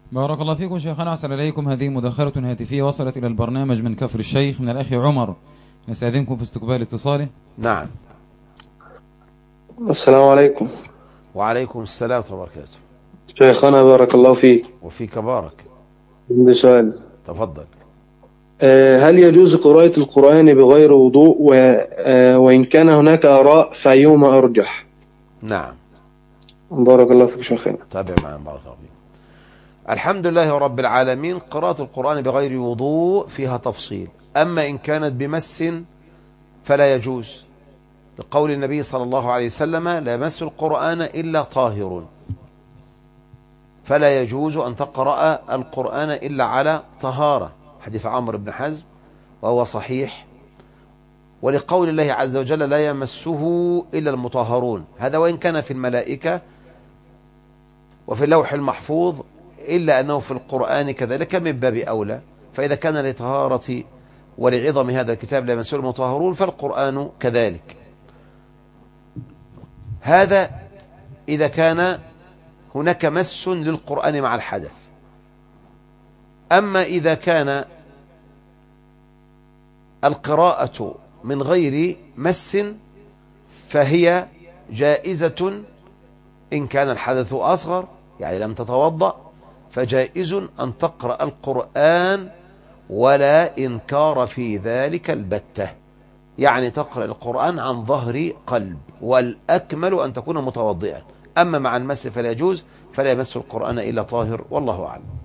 بارك الله فيكم شيخنا، أحسن إليكم. هذه مداخلة هاتفية وصلت إلى البرنامج من كفر الشيخ من الأخ عمر، نستأذنكم في استقبال اتصاله. نعم. السلام عليكم. وعليكم السلام ورحمة الله وبركاته. شيخنا بارك الله فيك. وفيك بارك. عندي سؤال. تفضل. هل يجوز قراءة القرآن بغير وضوء وإن كان هناك آراء فأيهما أرجح؟ نعم. بارك الله فيك شيخنا. تابع معنا بارك الله فيك. الحمد لله رب العالمين. قراءة القرآن بغير وضوء فيها تفصيل، أما إن كانت بمس فلا يجوز، لقول النبي صلى الله عليه وسلم: لا يمس القرآن إلا طاهر، فلا يجوز أن تقرأ القرآن إلا على طهارة، حديث عمرو بن حزم وهو صحيح. ولقول الله عز وجل: لا يمسه إلا المطهرون، هذا وإن كان في الملائكة وفي اللوح المحفوظ، إلا أنه في القرآن كذلك من باب أولى. فإذا كان لطهارة ولعظم هذا الكتاب لا يمسه المطهرون، فالقرآن كذلك. هذا إذا كان هناك مس للقرآن مع الحدث. أما إذا كان القراءة من غير مس فهي جائزة إن كان الحدث أصغر، يعني لم تتوضأ، فجائز أن تقرأ القرآن ولا إنكار في ذلك البتة، يعني تقرأ القرآن عن ظهر قلب، والأكمل أن تكون متوضئا. أما مع المس فلا يجوز، فلا يمس القرآن إلا طاهر، والله أعلم.